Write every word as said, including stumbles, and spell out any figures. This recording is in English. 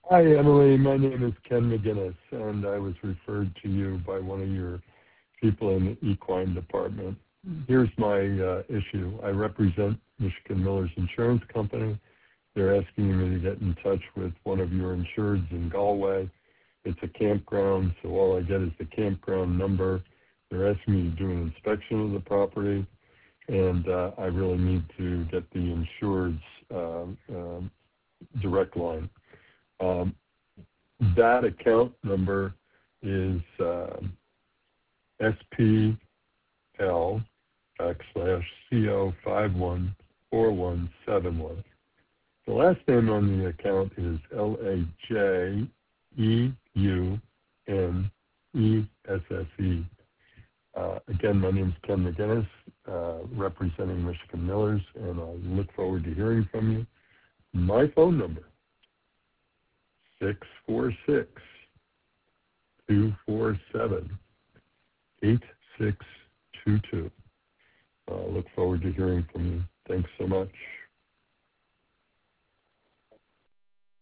Hi, Emily. My name is Ken McGinnis, and I was referred to you by one of your people in the equine department. Here's my uh, issue. I represent Michigan Millers Insurance Company. They're asking me to get in touch with one of your insureds in Galway. It's a campground, so all I get is the campground number. They're asking me to do an inspection of the property, and uh, I really need to get the insured's uh, uh, direct line. Um, that account number is uh, S P L backslash C O five one four one seven one. The last name on the account is L A J E U N E S S E. Uh, again, my name is Ken McGinnis, uh, representing Michigan Millers, and I look forward to hearing from you. My phone number, six four six, two four seven, eight six two two. I uh, look forward to hearing from you. Thanks so much.